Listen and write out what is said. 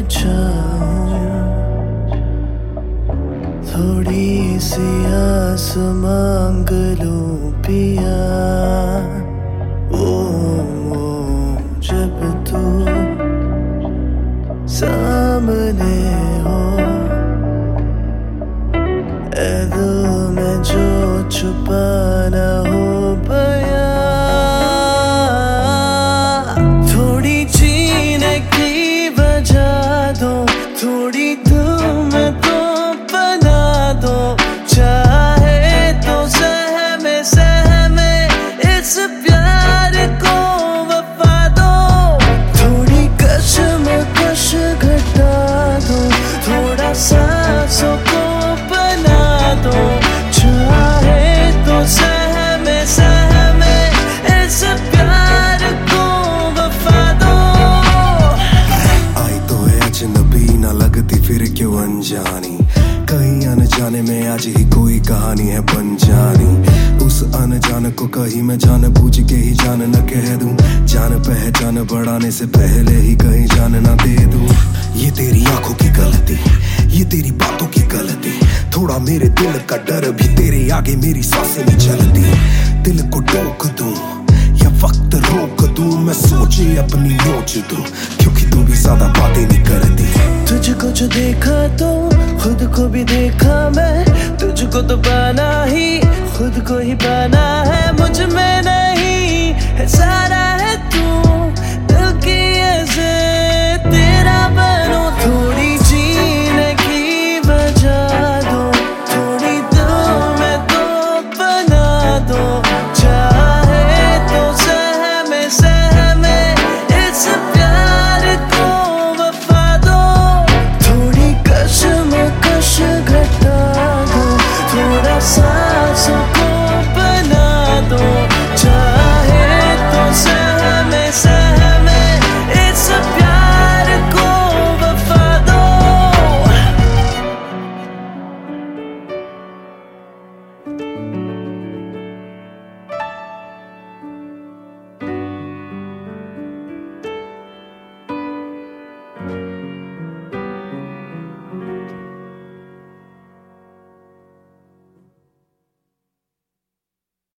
चाहूं, थोड़ी सी आस मांग लूं पिया। ओ जब तू सामने हो, ऐ दिल में जो छुपाना हो बया। थोड़ी जीने की वजह दो, थोड़ी दिल में तो बना दो। चाहे तो सहमे सहमे इस प्यार को वफा दो। थोड़ी कशमकश घटा दो, थोड़ा सांसों को बना दो। चाहे तो सहमे सहमे इस प्यार को वफा दो। आई तो है अजनबी, ना लगती फिर क्यों अनजानी। कहीं अनजाने में आज ही कोई कहानी है बन जानी। उस अनजान को कहीं मैं जान बूझ के ही जान न कह दूं। जान पहचान बढ़ाने से पहले ही कहीं जान ना दे दूं। ये तेरी आंखों की गलती, ये तेरी बातों की गलती। थोड़ा मेरे दिल का डर भी, तेरे आगे मेरी सांसें नहीं चलती। दिल को टोक दूं या वक्त रोक दूं, मैं सोचे अपनी नोच दूं, क्योंकि तू भी ज्यादा बातें नहीं करती। तुझको जो देखा तो खुद को भी देखा मैं। तुझको तो पाना ही खुद को ही पाना है। मुझ में नहीं है सारा